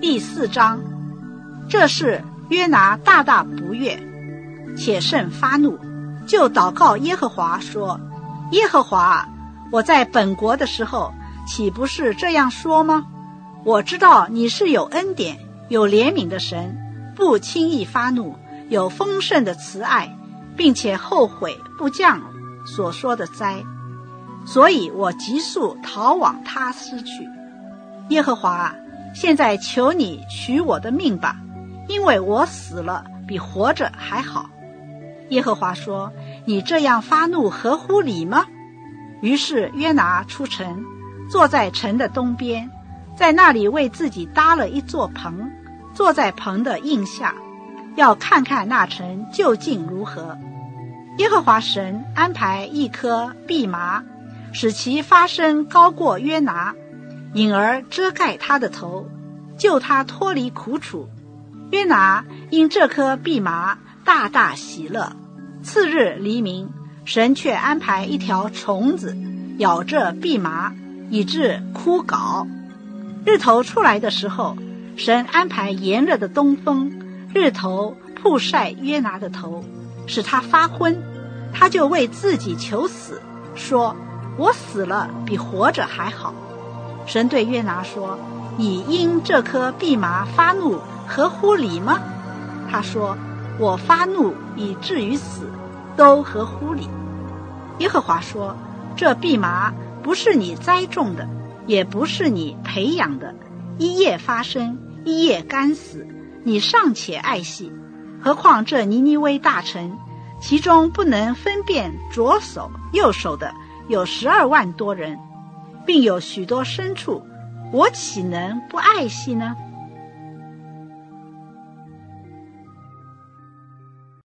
第4章。这事约拿大大不悦，且甚发怒，就祷告耶和华说：耶和华，我在本国的时候岂不是这样说吗？我知道你是有恩典有怜悯的神，不轻易发怒，有丰盛的慈爱，并且后悔不降所说的灾，所以我急速逃往他施去。耶和华，现在求你取我的命吧，因为我死了比活着还好。耶和华说：你这样发怒合乎理吗？于是约拿出城，坐在城的东边，在那里为自己搭了一座棚，坐在棚的荫下，要看看那城究竟如何。耶和华神安排一棵蓖麻，使其发生高过约拿，引而遮盖他的头，救他脱离苦楚。约拿因这棵蓖麻大大喜乐。次日黎明，神却安排一条虫子咬着蓖麻，以致枯槁。日头出来的时候，神安排炎热的东风，日头曝晒约拿的头，使他发昏。他就为自己求死，说：我死了比活着还好。神对约拿说：你因这棵蓖麻发怒合乎理吗？他说：我发怒以至于死，都合乎理。耶和华说：这蓖麻不是你栽种的，也不是你培养的，一夜发生，一夜干死，你尚且爱惜，何况这尼尼微大城，其中不能分辨左手右手的有12万多人，并有许多牲畜，我岂能不爱惜呢？